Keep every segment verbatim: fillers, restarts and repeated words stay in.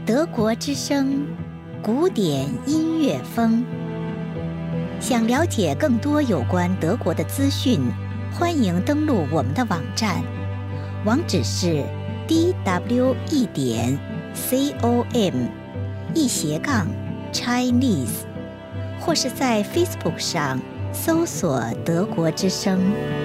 德国之声，古典音乐风。想了解更多有关德国的资讯，欢迎登录我们的网站，网址是 d w e 点 com 一斜杠 Chinese， 或是在 Facebook 上搜索德国之声。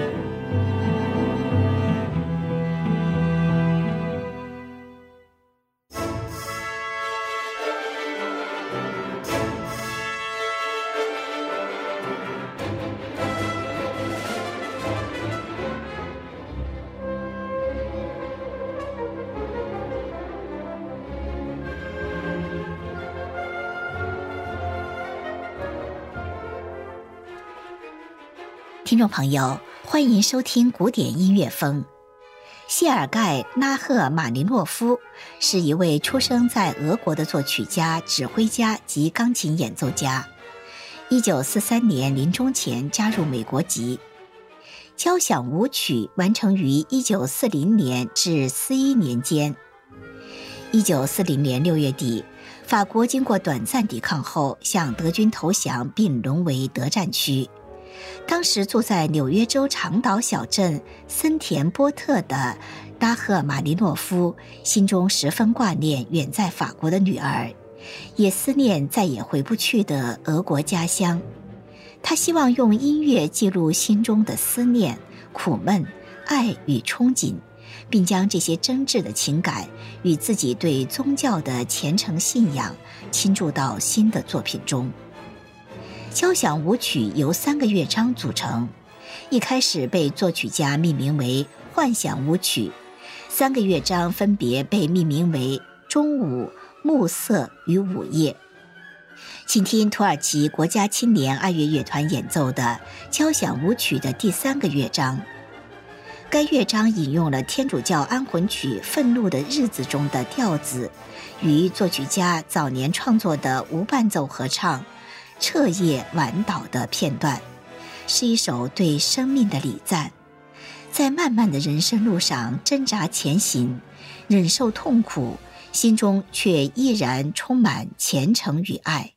听众朋友，欢迎收听古典音乐风。谢尔盖·拉赫玛尼诺夫是一位出生在俄国的作曲家、指挥家及钢琴演奏家。一九四三年临终前加入美国籍。交响舞曲完成于一九四零年至四一年间。一九四零年六月底，法国经过短暂抵抗后向德军投降，并沦为德战区。当时住在纽约州长岛小镇森田波特的拉赫玛尼诺夫心中十分挂念远在法国的女儿，也思念再也回不去的俄国家乡。他希望用音乐记录心中的思念、苦闷、爱与憧憬，并将这些真挚的情感与自己对宗教的虔诚信仰倾注到新的作品中。交响舞曲由三个乐章组成，一开始被作曲家命名为幻想舞曲，三个乐章分别被命名为中午、暮色与午夜。请听土耳其国家青年爱乐乐团演奏的交响舞曲的第三个乐章。该乐章引用了天主教安魂曲《愤怒的日子》中的调子，与作曲家早年创作的无伴奏合唱彻夜晚岛的片段，是一首对生命的礼赞，在漫漫的人生路上挣扎前行，忍受痛苦，心中却依然充满虔诚与爱。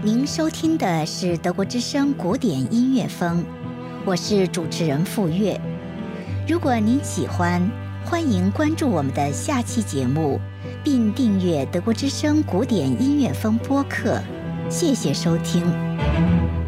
您收听的是德国之声古典音乐风，我是主持人傅月。如果您喜欢，欢迎关注我们的下期节目，并订阅德国之声古典音乐风播客。谢谢收听。